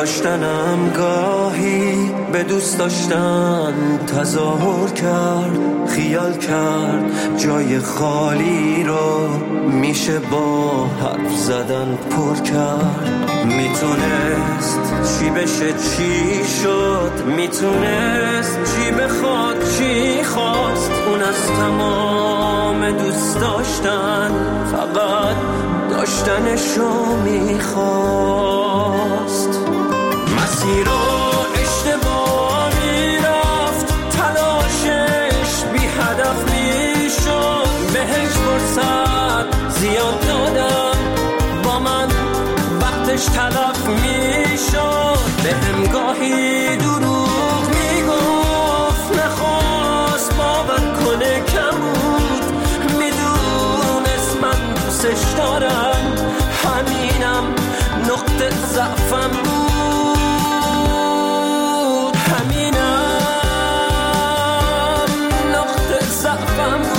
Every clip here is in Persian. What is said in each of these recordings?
داشتنم گاهی به دوست داشتن تظاهر کرد، خیال کرد جای خالی رو میشه با حرف زدن پر کرد. میتونست چی بشه چی شد، میتونست چی بخواد چی خواست. اون از تمام دوست داشتن فقط داشتنشو میخواست. مسیر رو اشتباه میرفت، تلاشش بی هدف میشد. بهش فرصت زیاد دادم، با من وقتش تلف میشد. بهم گاهی دروغ میگفت، نخواست باور کنه کم بود. میدونست من دوستش دارم، همینم نقطه ضعفم بود. همینم نقطه ضعفم بود.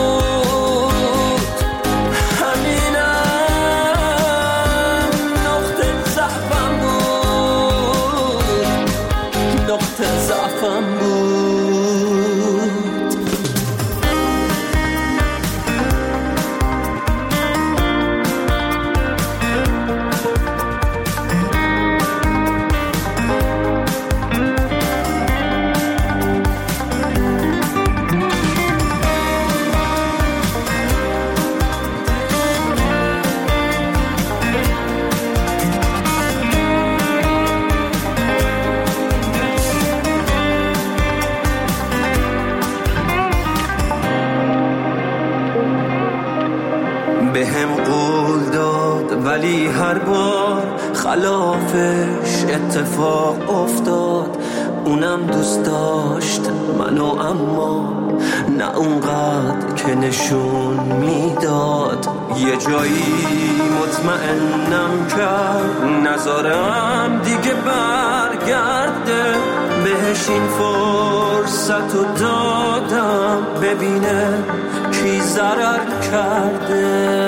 ولی هر بار خلافش اتفاق افتاد. اونم دوست داشت منو، اما نه اونقدر که نشون میداد. یه جایی مطمئنم کرد نذارم دیگه برگرده. بهش این فرصت رو دادم ببینه کی ضرر کرده.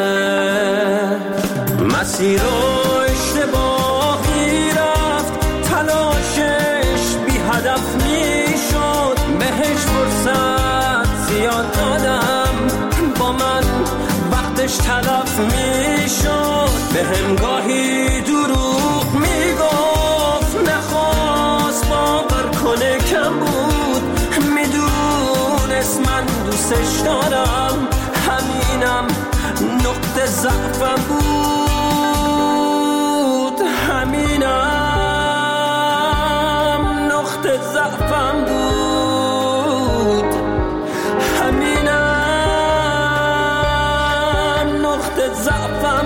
مسیر رو اشتباهی رفت، تلاشش بی هدف میشد. بهش فرصت زیاد دادم، با من وقتش تلف میشد. بهم گاهی دروغ میگفت، نخواست باور کنه کم بود. میدونست من دوستش دارم، همینم نقطه ضعفم بود. همینم نقطه ضعفم بود. همینم نقطه ضعفم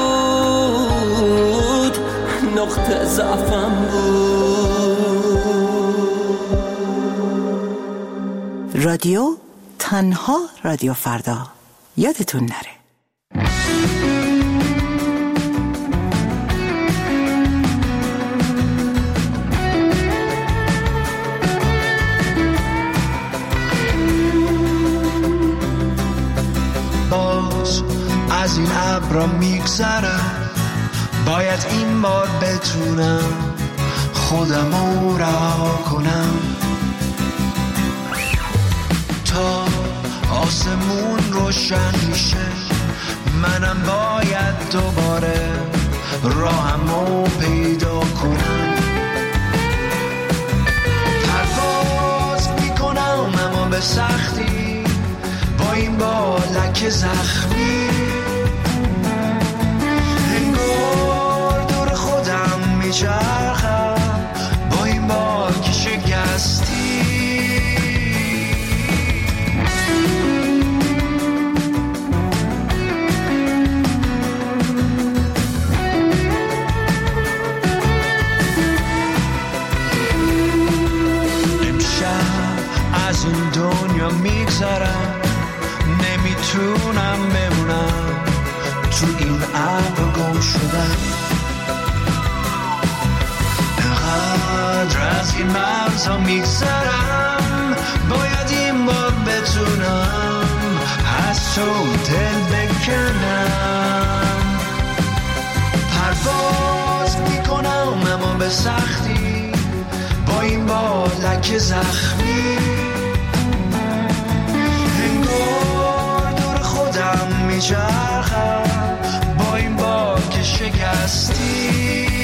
بود. نقطه ضعفم بود. رادیو تنها رادیو فردا، یادتون نره. از این ابرا میگذرم، باید این بار بتونم خودمو رها کنم. تا آسمون روشن میشه منم باید دوباره راهمو پیدا کنم. پرواز میکنم اما به سختی، با این بالک زخمی. انگار دور خودم میچرخم با این باک شکستی. از این دنیا میگذرم، نمیتونم بمونم تو این ابر گم شدم. انقدر از این مرزها میگذرم، باید این بار بتونم از تو دل بکنم. پرواز میکنم اما به سختی با این بالک زخمی انگار دور خودم میچرخم با این باک شکستی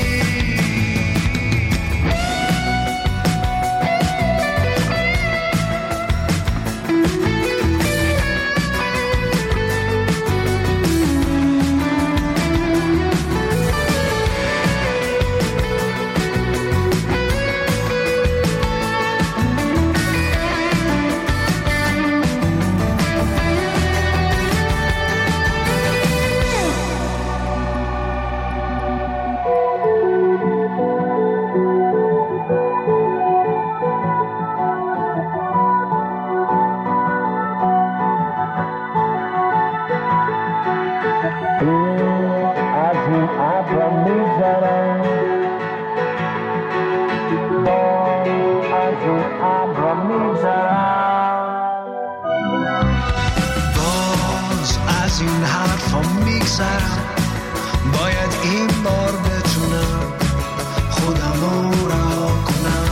باید این بار بتونم خودم رو رها کنم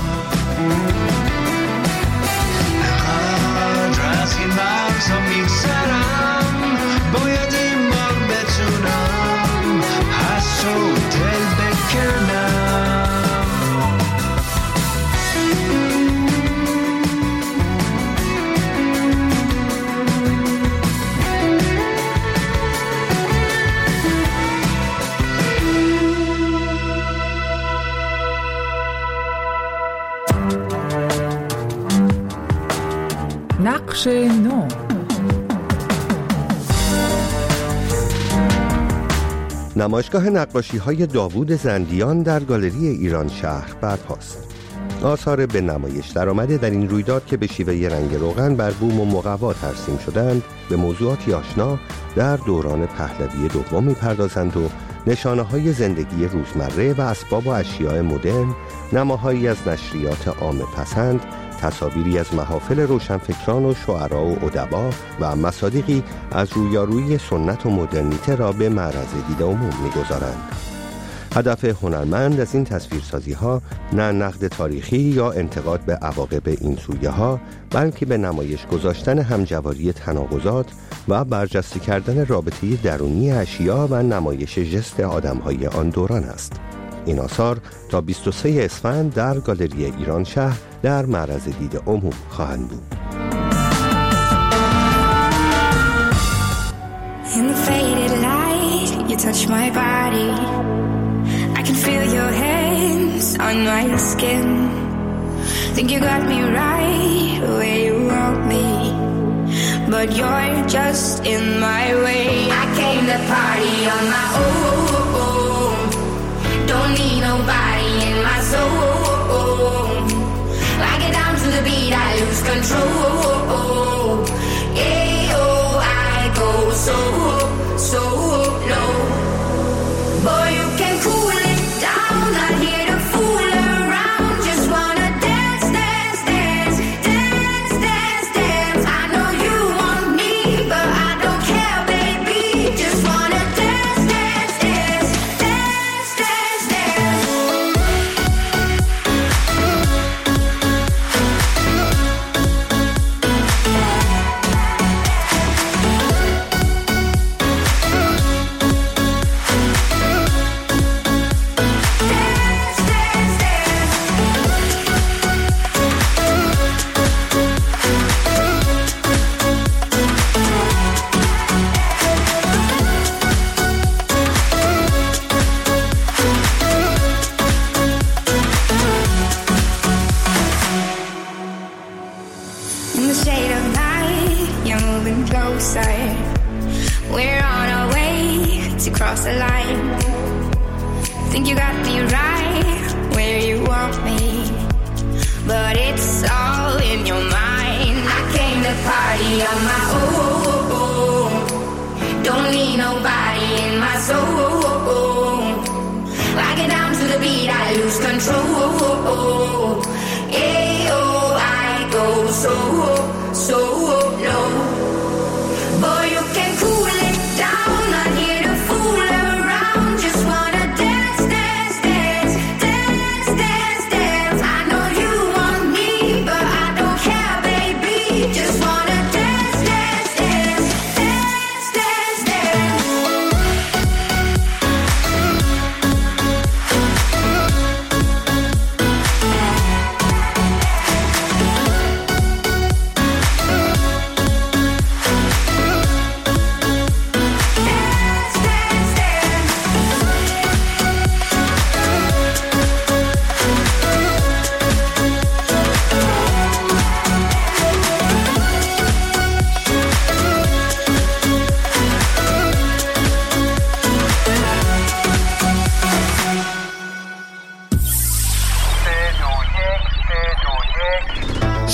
اقدر از این مرزا میگذرم باید این بار بتونم پس رو دل بکنم نقش نو. نمایشگاه نقاشی‌های داوود زندیان در گالری ایران شهر برپاست. آثار به نمایش درآمده در این رویداد که به شیوه رنگ روغن بر بوم و مقوا ترسیم شدند به موضوعاتی آشنا در دوران پهلوی دوم می‌پردازند و نشانه‌های زندگی روزمره و اسباب و اشیاء مدرن، نماهایی از نشریات عامه پسند، تصاویری از محافل روشنفکران و شعرا و ادبا و مصادیقی از رویارویی سنت و مدرنیته را به معرض دید عموم می‌گذارند. هدف هنرمند از این تصویرسازی‌ها نه نقد تاریخی یا انتقاد به عواقب این سویه‌ها، بلکه به نمایش گذاشتن همجواری تناقضات و برجسته کردن رابطه درونی اشیا و نمایش ژست آدم‌های آن دوران است. این آثار تا 23 اسفند در گالری ایران شهر در معرض دید عموم خواهند بود. In the faded light, you touch my body. I can feel your hands on my skin. Think you got me right where you want me, but you're just in my way. I came to party on my own. Don't need nobody in my zone. I get down to the beat, I lose control. Yeah, oh, I go so low. Boy, you can cool it down, not here to fool around. Just wanna dance, dance, dance, dance, dance, dance. I know you want me, but I don't care, baby. Just wanna dance, dance, dance, dance, dance, dance. In the shade of night, you're moving closer. We're on our way to cross the line. Think you got me right where you want me, but it's all in your mind. I came to party on my own. Don't need nobody in my soul. I get down to the beat, I lose control. Yeah, oh, I go so low. Boy, you can cool it down, not here to fool around. Just wanna dance, dance, dance, dance,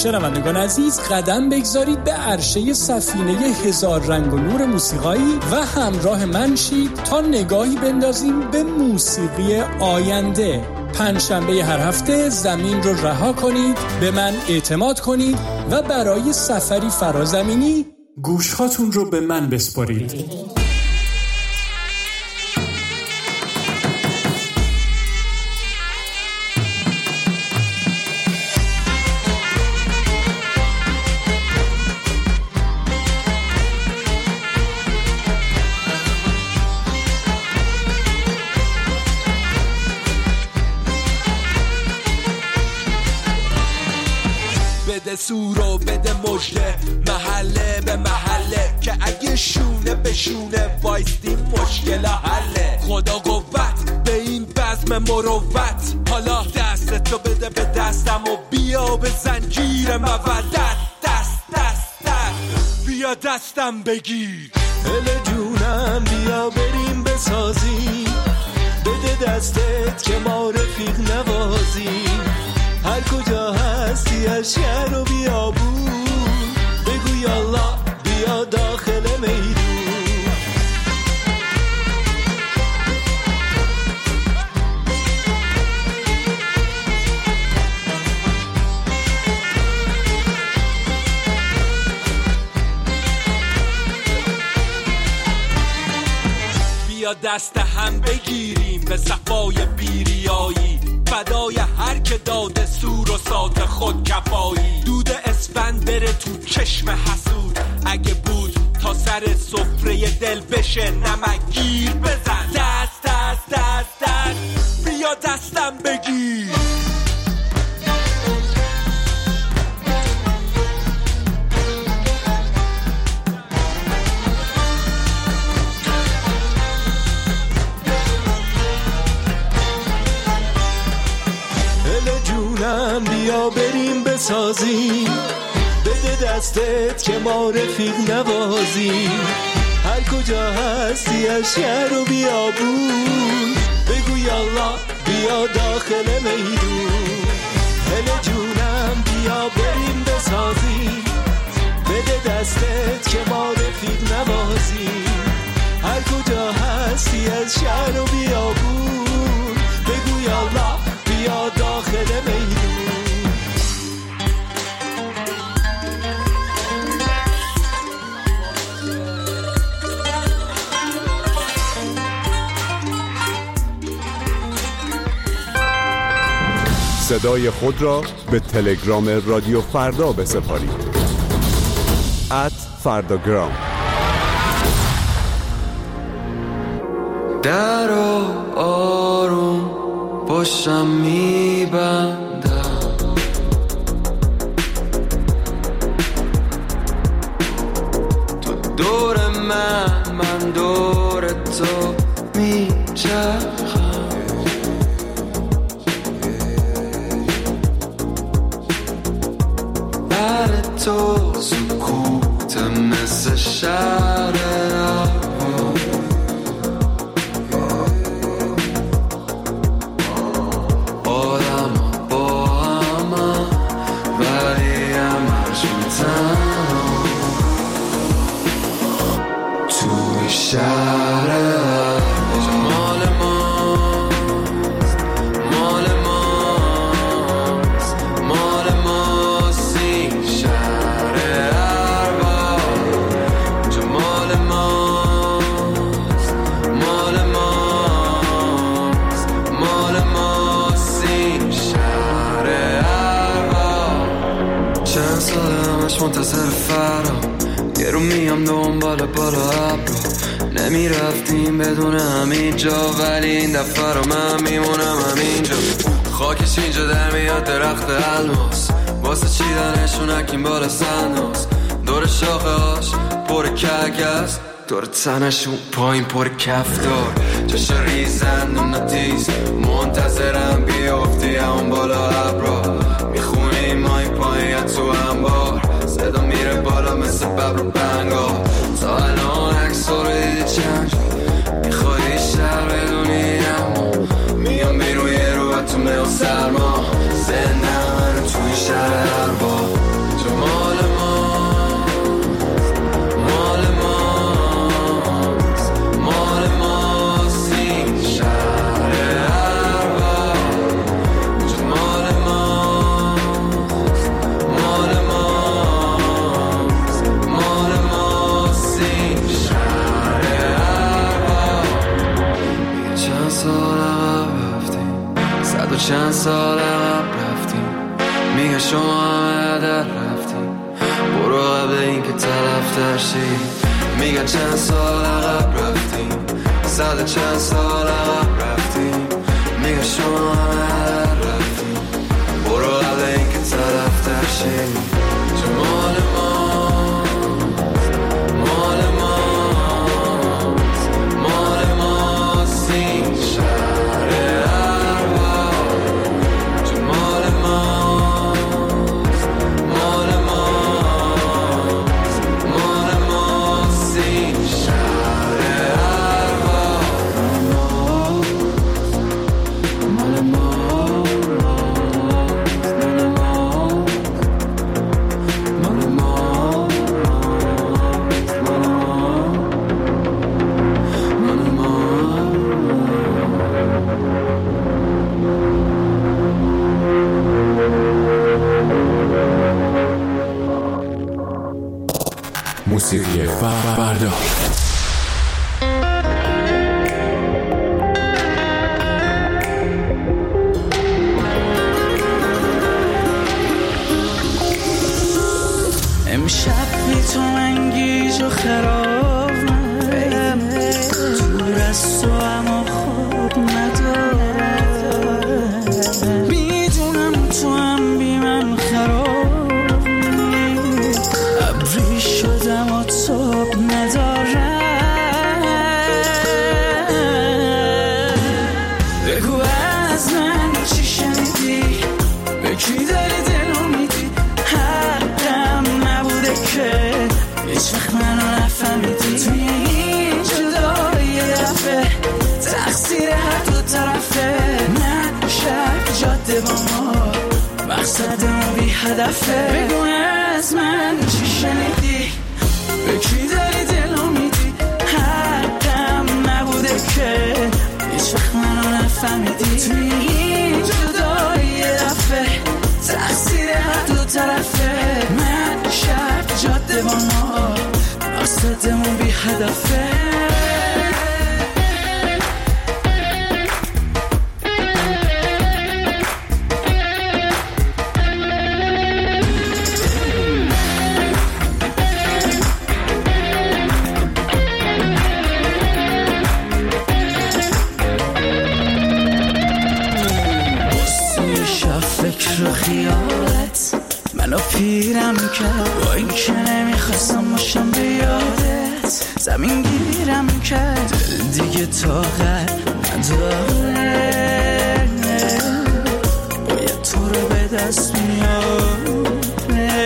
شنوندگان عزیز قدم بگذارید به عرشه سفینه هزار رنگ و نور موسیقایی و همراه من شید تا نگاهی بندازیم به موسیقی آینده. پنجشنبه هر هفته زمین رو رها کنید، به من اعتماد کنید و برای سفری فرازمینی گوشهاتون رو به من بسپارید. بده سورو بده مجده محله به محله که اگه شونه به شونه وایستیم مشکل حله. خدا قوت به این بزم مروت، حالا دستتو بده به دستم و بیا به زنجیر مودت. دست دست دست بیا دستم بگیر، هل جونم بیا بریم بسازیم، بده دستت که ما رفیق نوازیم. هر کجا هستی از شهر و بیابون، بگو یالله بیا داخل میدون. بیا دست هم بگیریم به صفای بیریایی، فدای هر که داده سور و سات خود کفایی. دود اسفند بره تو چشم حسود، اگه بود تا سر سفره دل بشه نمکگیر بزن. دست دست دست دست بیا دستم بگیر. بیا بریم بسازیم، بده دستت که ما رفیق نوازیم. هر کجا هستی از شهر و بیابون، بگو یالله بیا داخل میدون. هل جونم بیا بریم بسازیم، بده دستت که ما رفیق نوازیم. هر کجا هستی از شهر و بیابون، بگو یالله بیا داخل میدون. صدای خود را به تلگرام رادیو فردا بسپارید. @فرداگرام. در آروم پشتم میبندم، تو دور من دور تو میچرخم. بر تو سکوت مثل شهر منتظر فرام، یه رو میام دنبال بالا ابرو. نمیرفتیم بدون همین جا، ولی این دفعه رو من میمونم همینجا. خاکش اینجا در میاد درخت الماس، واسه چیدنشون اکیم بالا سنداز. دور شاخه هاش پر کگز، دور تنشون پایین پر کفتار. جاش ریزن و نتیز منتظرم بیافتی همون بالا ابرا. میخونیم مای پایین تو انبار، صدا میره بالا مثل ببر و بنگار. تا الان عکس رو دیدی چند میخوایی شهر بدونی، اما میام بیرون یه رو تو میل سرما. زنده من توی شهر هر بار. چند سال عقب رفتیم، میگه شما همه در رفتیم، برو قبل این که طرف ترشی. میگه چند سال عقب رفتیم، صد چند سال عقب رفتیم، میگه شما همه در رفتیم، برو قبل این که طرف ترشی. جمال ما موسیقی فردا. امشب بی تو من گیج و خرابم، دور از تو اما خوب ندارم، میدونم تو هم بی من خرابی، ابری شدم و تاب ندارم. بگو از من چی شنیدی، به کی داری دلو میدی، حقم نبوده که هیچ وقت منو نفهمیدی. توی این جدایی دفعه تقصیر هر دو طرفه، من شب جاده با ما مقصدمون بی هدفه. بگو از من چی شنیدی، به کی داری دلو میدی، حقم نبوده که هیچ وقت منو نفهمیدی. توی این جدایی دفعه تقصیر هر دو طرفه، من شب جاده با ما مقصدمون بی هدفه. خیالت منو پیرم کرد، با این که نمیخواستم باشم به یادت، زمین گیرم کرد، دل دیگه طاقت نداره، باید تو رو به دست میاره.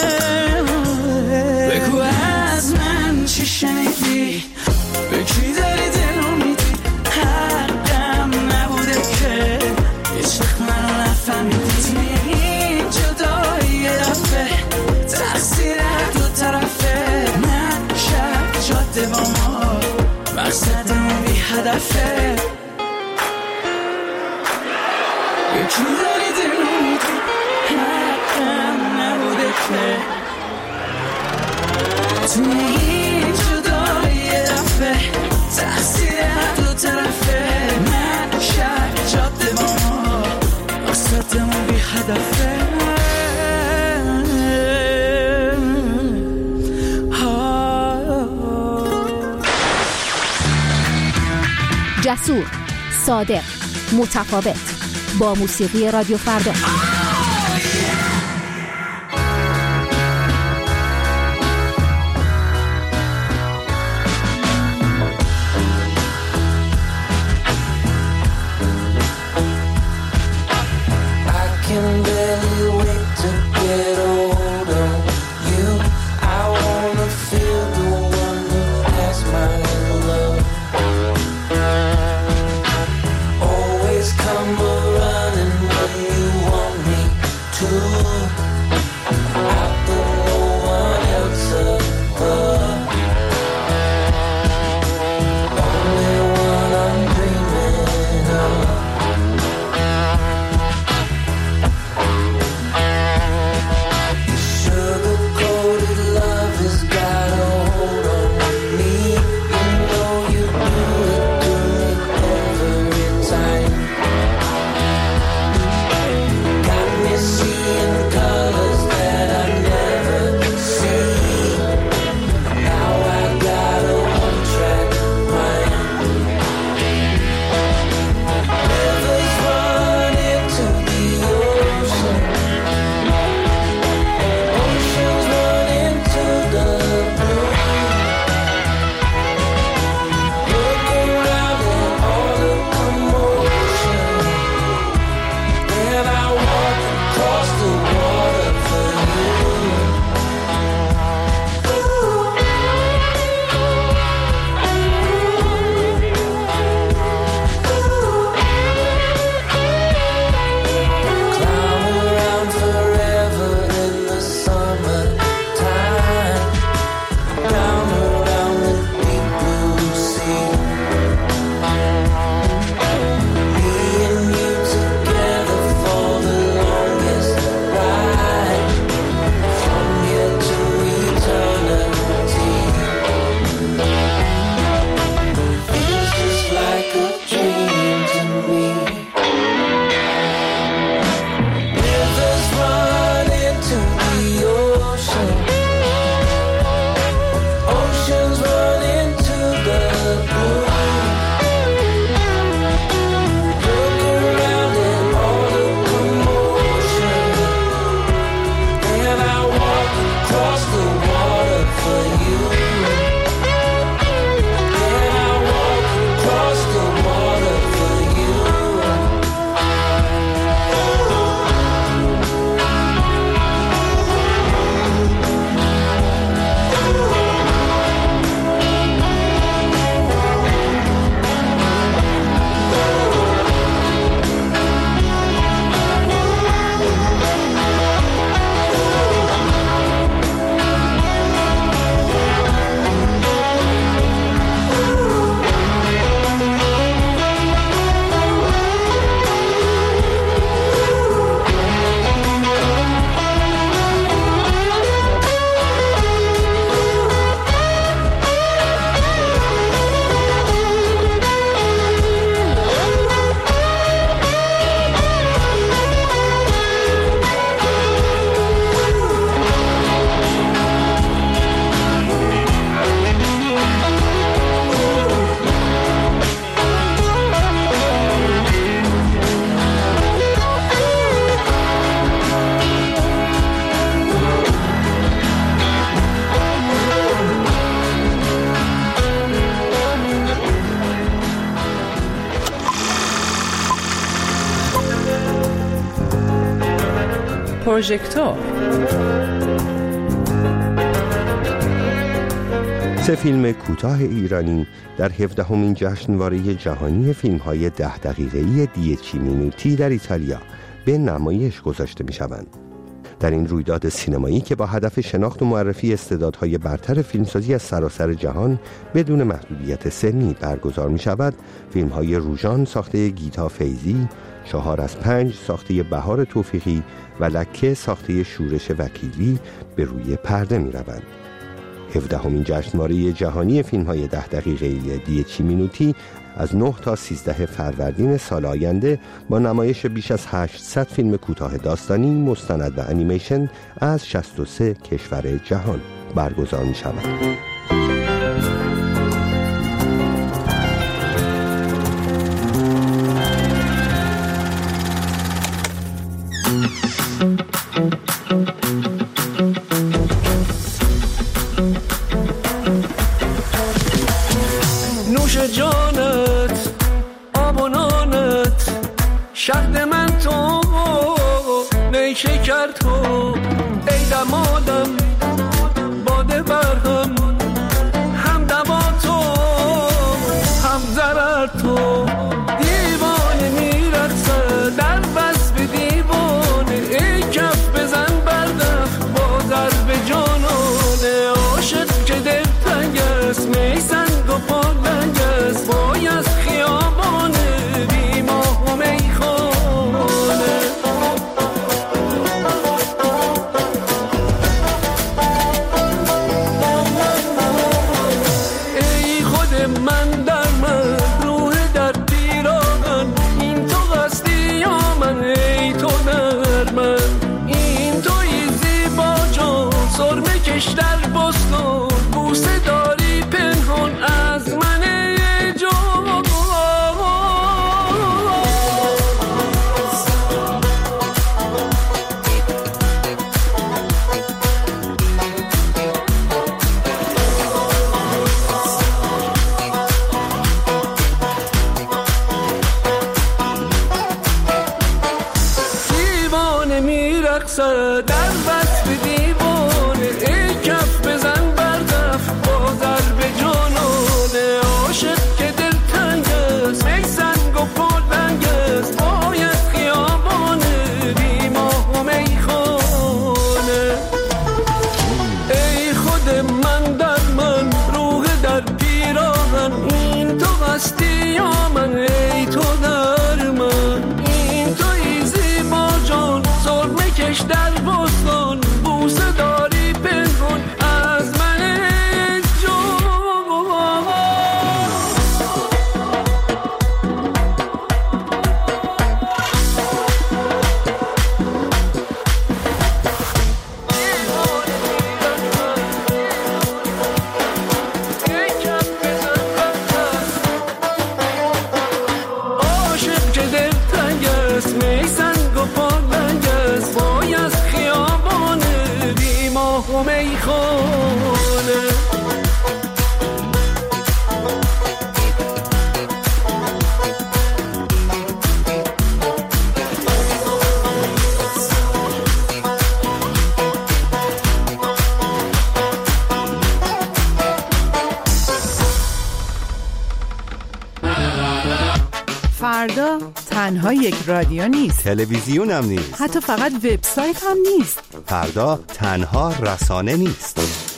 بگو از من چی شنیدی، به کی داری دلو میدی، حقم نبوده که هیچ وقت منو نفهمیدی. این جدایی دفعه تقصیر هر دو طرفه، من شب جاده با ما مقصدمون بی هدفه. یکی داری دلو میدی، حقم نبوده که توی این جدایی دفعه تقصیر هر دو طرفه، من شب جاده با ما مقصدمون بی هدفه. جسور، صادق، متفاوت، با موسیقی رادیو فردا. Come running when you want me. پروژکتور. سه فیلم کوتاه ایرانی در 17مین جشنواره جهانی فیلم‌های 10 دقیقه‌ای 10 مینوتی در ایتالیا به نمایش گذاشته می‌شوند. در این رویداد سینمایی که با هدف شناخت و معرفی استعدادهای برتر فیلمسازی از سراسر جهان بدون محدودیت سنی برگزار می‌شود، فیلم‌های روژان ساخته گیتا فیضی، 4 از 5 ساخته بهار توفیقی و لکه ساخته شورش وکیلی به روی پرده می‌روند. 17مین جشنواره جهانی فیلم‌های 10 دقیقه‌ای 10 مینوتی از 9 تا 13 فروردین سال آینده با نمایش بیش از 800 فیلم کوتاه داستانی، مستند و انیمیشن از 63 کشور جهان برگزار می‌شود. نوش جانت آب و نانت شهد من تو نیشکر تو ای دمادم باده برهم هم دوا تو هم ضرر تو دیوانه میرقصه در بس به دیوانه ای کف بزن بردخ با ضرب جانانه عاشق که دل تنگ است میسنگ و پالنگ است وای از خیابانه بی ماه و میخانه ای خود من در من روح در پیراهن این تو هستی یا من ای تو در من این توی زیبا جان سرمه کش در بستان بوسه داری پنهان از من ای جان دیوانه میرقصه در بس به دیوانه ای کف بزن بردف با ضرب جانانه عاشق که دل تنگ است ای سنگ و پالنگ است باید خیابانه بی ماه و میخانه ای خود من در من روح در پیراهن این تو هستی یا من ای تو در من این توی زیبا جان سرمه کش در بستان بوسه داری پنهان از من ای جان عاشق که دل تنگ است میسنگ و پالنگ است وای از خیابانه بی ماه و میخانه فردا تنها یک رادیو نیست، تلویزیون هم نیست، حتی فقط وبسایت هم نیست. فردا تنها رسانه نیست.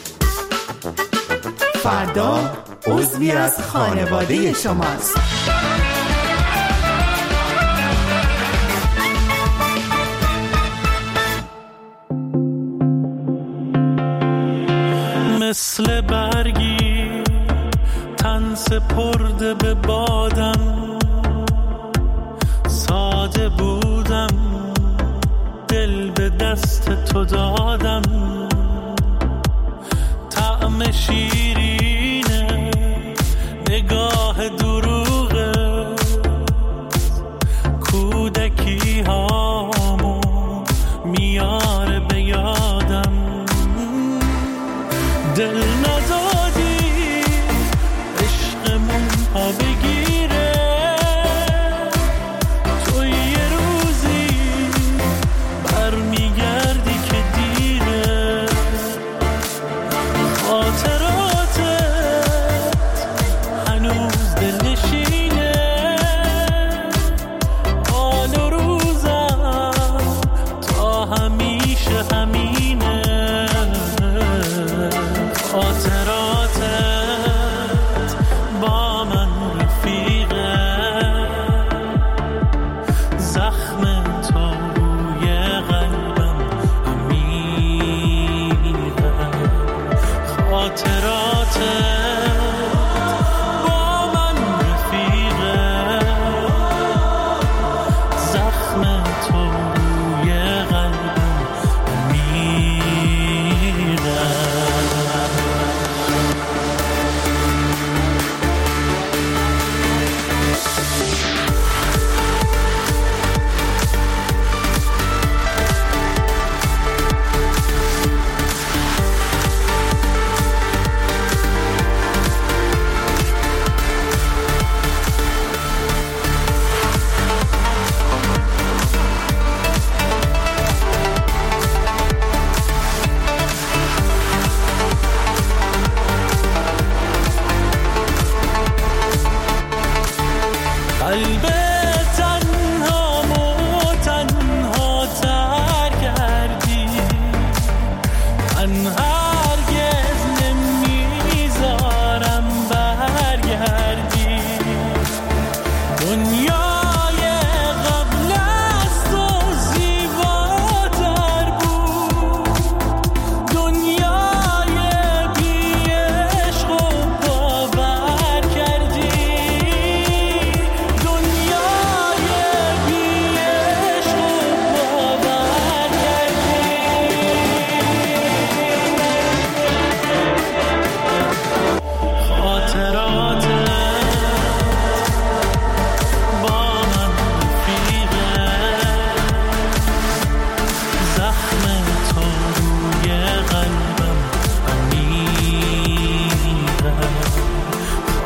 فردا عضوی از خانواده شماست. مثل برگی تن سپرده به بادم ساده بودم دل به دست تو دادم طعم شیرینه نگاه دروغه کودکی هامو میاره به یادم دل ندادی عشقمون ها بگیره تو یه روزی برمیگردی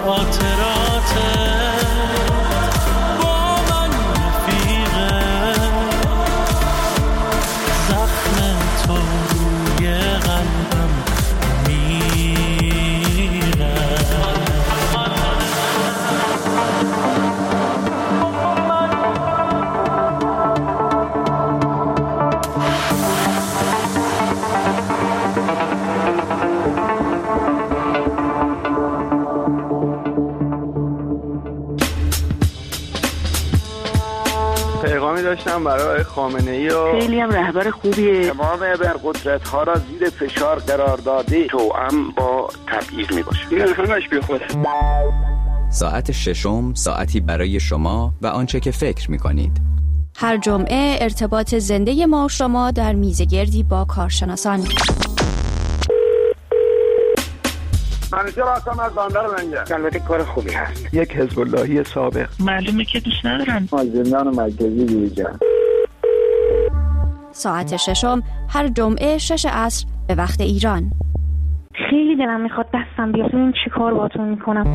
خاطرات با من رفیقه، زخم تو روی قلبم میره. پیغامی داشتم برای خامنه‌ای و خیلی هم رهبر خوبیه. تمام ابرقدرت‌ها را زیر فشار قرار داده، توأم با تبعیض میباشه. این همش بیخوده. ساعت ششم، ساعتی برای شما و آنچه که فکر می‌کنید. هر جمعه ارتباط زنده ما و شما در میزگردی با کارشناسان. منیجر هستم از بندر منجر. البته کار خوبی هست. یک حزب اللهی سابق. معلومه که دوست ندارن. زندان مرکزی دیجا. ساعت ششم هر جمعه 6 عصر به وقت ایران. خیلی دلم میخواد دستم بیاد ببینم چی کار باهاتون میکنم.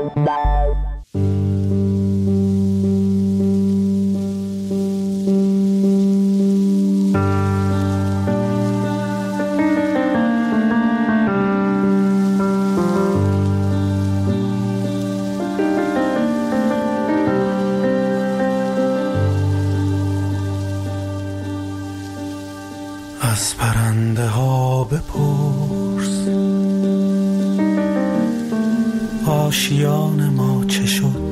از پرنده ها بپرس آشیان ما چه شد،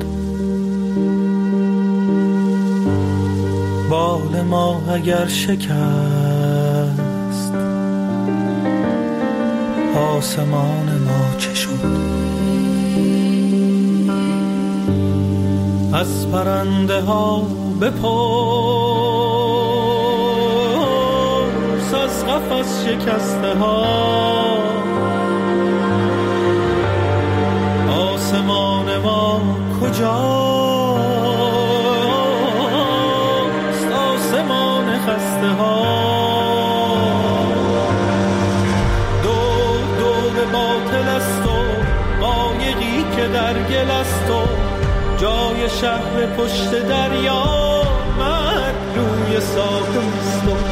بال ما اگر شکست آسمان ما چه شد. از پرنده ها بپرس از قفس شکسته ها آسمان ما کجاست، آسمان خسته ها. دور باطل است و قایقی که در گل است و جای شهر پشت دریا مرد روی ساحل است و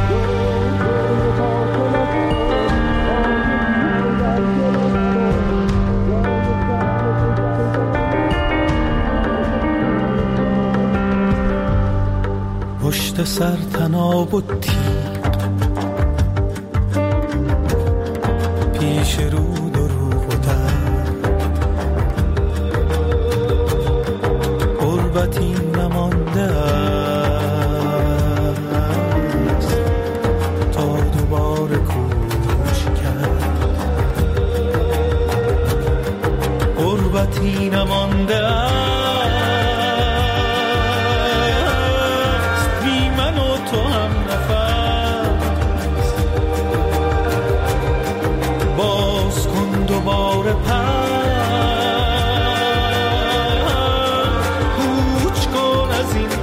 پشت سر تناب و تیغ پیش رو دروغ و ترک قربتی نمانده است تا دوباره کوش کرد، قربتی نمانده است تو هم نفس. باز کن دوباره کوچ کن از این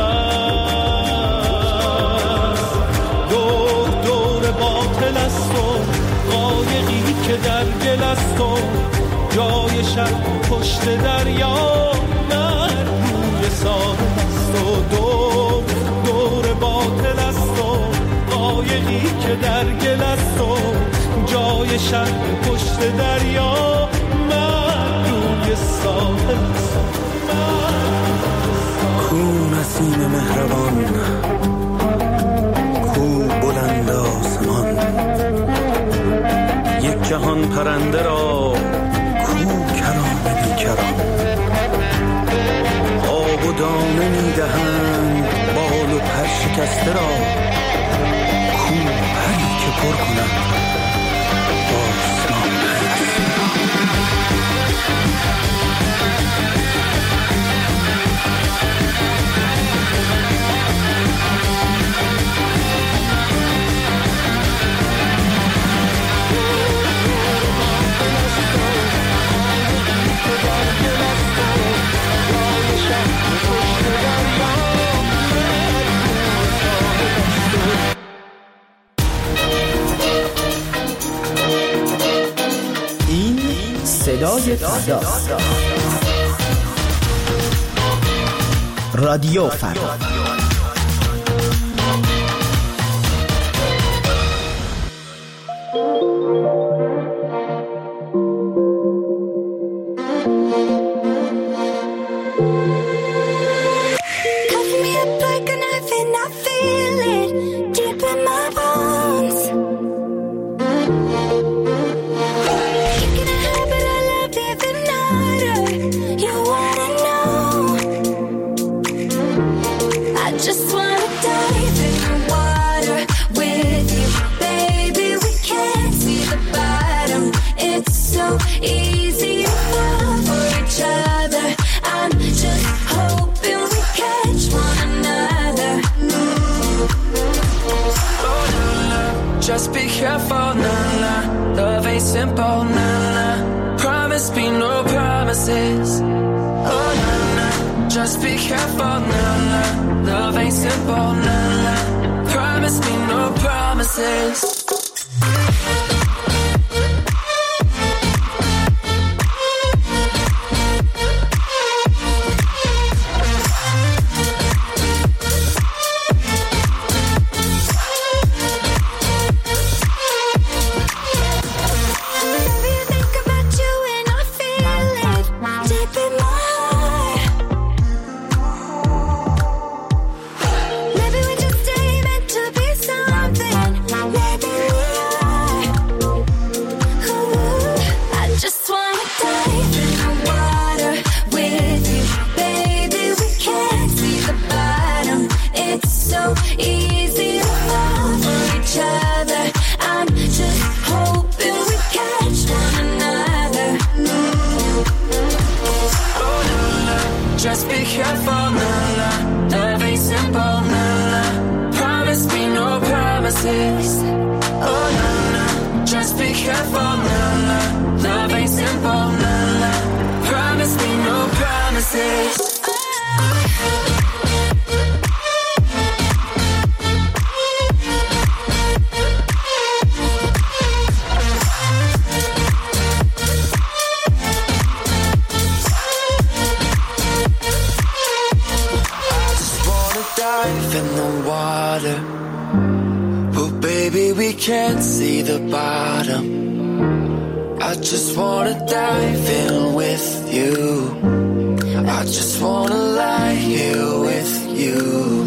قفس. دور باطل است و قایقی که در گل است و جای شب پشت دریا مرد روی ساحل است و دور باطل است و قایقی که در گل است و جای شب پشت دریا مرد روی ساحل است. کو نسیم مهربان، کو بلند آسمان، یک جهان پرنده را کو کرام بیکران. آب و دانه میدهند بال و پر شکسته را کو پری که پر کند آسمان. صدای فردا. رادیو فردا. Just be careful, nah, nah. Love ain't simple, nah, nah. Promise me no promises. Oh, nah, nah. Just be careful, nah, nah. Love ain't simple, nah, nah. Promise me no promises. Just be careful, nah, nah. Love ain't simple, nah, nah. Promise me no promises. Oh, nah, nah. Just be careful, nah, nah. Love ain't simple, nah, nah. Promise me no promises. In the water, but baby we can't see the bottom. I just wanna dive in with you. I just wanna lie here with you.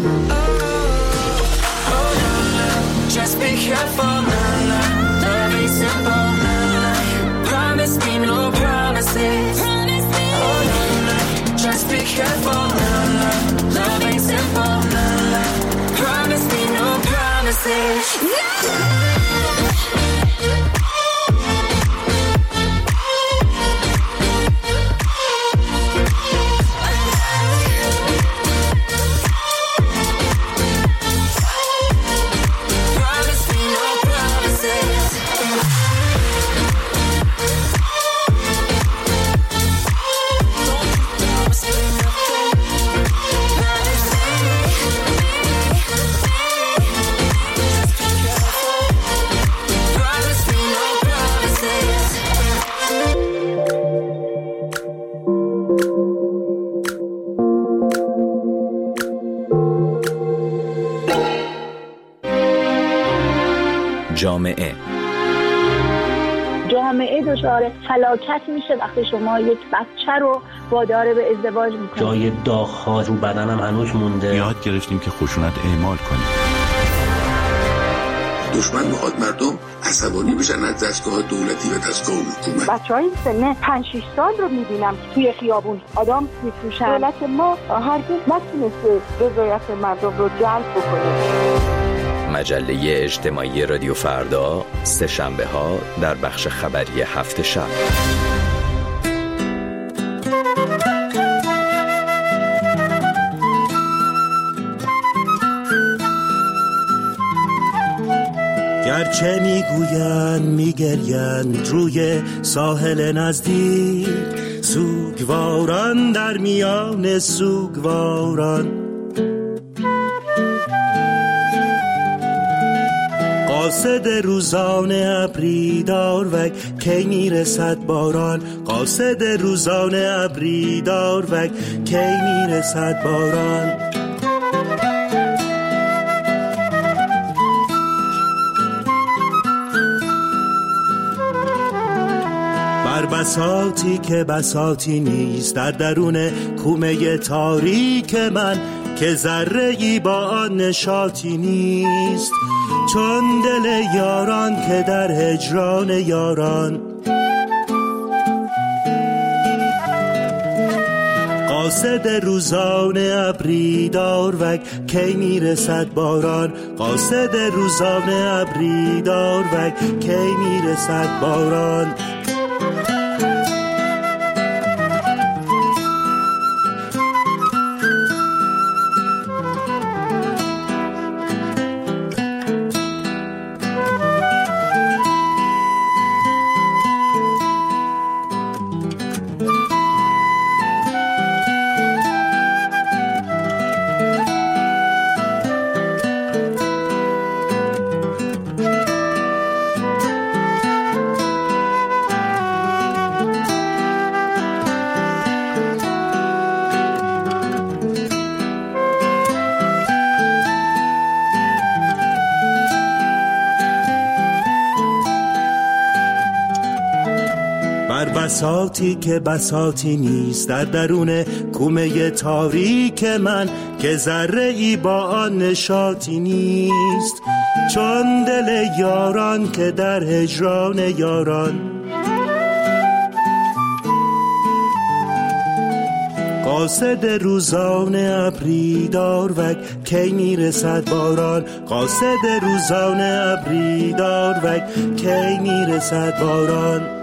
Oh, oh, nah, nah. Just be careful, nah, nah. Love ain't simple, nah, nah. Promise me no promises. Oh, nah, nah. Just be careful, nah, nah. Love ain't simple, nah, nah. Promise me no promises. جامعه دچار فلاکت میشه وقتی شما یک بچه رو وادار به ازدواج میکنید. جای داغ‌ها رو بدنم هنوز مونده. یاد گرفتیم که خشونت اعمال کنیم. دشمن میخواد مردم عصبانی بشن از دستگاه دولتی و دستگاه حکومت. بچهای سن 5-6 سال رو میبینم که توی خیابون آدم میفروشن. دولت ما هرگز نتونسته رضایت مردم رو جلب بکنه. مجله اجتماعی رادیو فردا، سه شنبه ها در بخش خبری هفت شب. گرچه میگویند میگریند روی ساحل نزدیک، سوگواران در میان سوگواران، قاصد روزانه ابری داروک کی میرسد باران، قاصد روزانه ابری داروک کی میرسد باران. بر بساطی که بساطی نیست در درون کومه تاریک من، که ذره‌ای با آن نشاطی نیست، چون دل یاران که در هجران یاران. قاصد روزانه ابری داروک کی میرسد باران، قاصد روزانه ابری داروک کی میرسد باران. بساطی که بساطی نیست در درون کومه تاریک من، که ذره‌ای با آن نشاطی نیست، چون دل یاران که در هجران یاران. قاصد روزانه ابری داروک کی میرسد باران، قاصد روزانه ابری داروک کی میرسد باران.